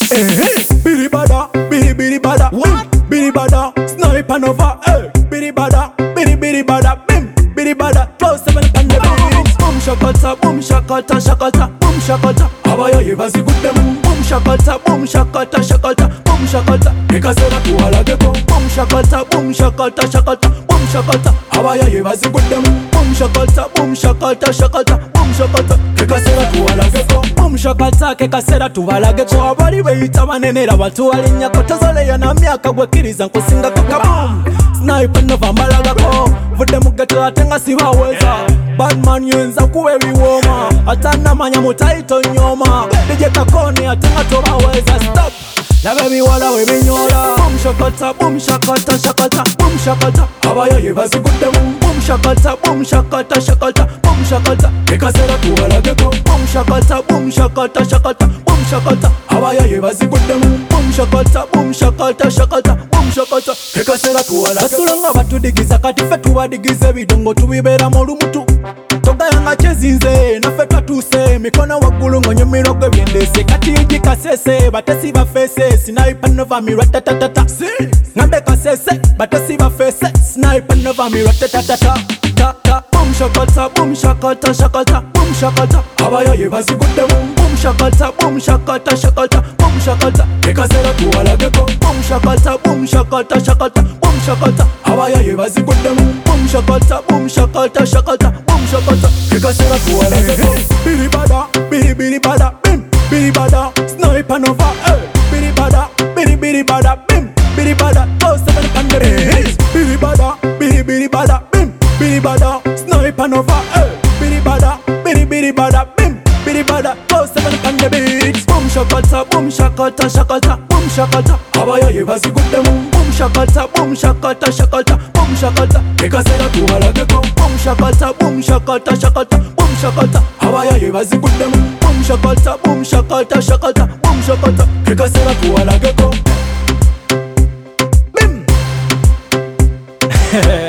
Billy bada, Billy bada. What? Billy bada, sniper nova. Billy bada, Billy bada. Bim, Billy bada. Close 7 on the beat. Boom shakata, boom shakata, shakata, boom shakata. Abaya yebazi gudde mu. Boom shakata, boom shakata, shakata, boom shakata. Ekasera tuwala geko. Boom shakata, boom shakata, shakata, boom shakata. Abaya yebazi gudde mu. Boom shakata, boom shakata, shakata, boom shakata. Ekasera tuwala geko. Boom shakata, ekasera tuwala geko. Abali beyita banenera batuwala ennyako. Tozoleyo na myaka gwekiriza nkusingako kaboom. Sniper nova mbalagako. Vudde mu ghetto ate nga sibaweza. Badman yenza kuwa ebiwooma. Ate namanya mu taito nyoma. DJ Kakoni ate nga tobaweza. Stop! Laba ebiwala we binyola. Boom shakata, boom shakata, shakata, boom shakata. Abaya yebazi gudde mu. Boom shakata, boom shakata, shakata, boom shakata. Ekasera tuwala geko. Boom shakata, boom shakata, shakata, boom shakata. Abaya yebazi gudde mu. Boom shakata, boom shakata, shakata, boom shakata. Ekasera tuwala geko. Tulonga batudigiza kati fe tubadigiza ebidongo tubibera mu lumutu. Togayanga kyezinze naffe twatuuse mikono waggulu ng'onyumirwa gw'ebyendese kati yugi kasese batesi bafeese sniper nova mirwa tatatata ngambe kasese batesi bafeese sniper nova mirwa tatatata ta boom shakata boom shakata shakata boom shakata abaya yebazi gudde mu boom shakata boom shakata shakata boom shakata ekasera tuwala geko boom shakata boom shakata shakata boom shakata abaya yebazi gudde mu boom shakata boom shakata shakata boom shakata ekasera tuwala geko Billy bada Billy bada bim Billy bada sniper nova Billy bada Billy bada bim Billy bada go 7 on the beat Billy bada Billy bada bim Billy bada sniper nova Billy bada Billy bada bim Billy bada go 7 on the beat boom shakata shakata boom shakata abaya yebazi gudde mu boom shakata shakata boom shakata ekasera tuwala geko boom shakata shakata boom shakata abaya yebazi gudde mu boom shakata shakata boom shakata ekasera tuwala geko bim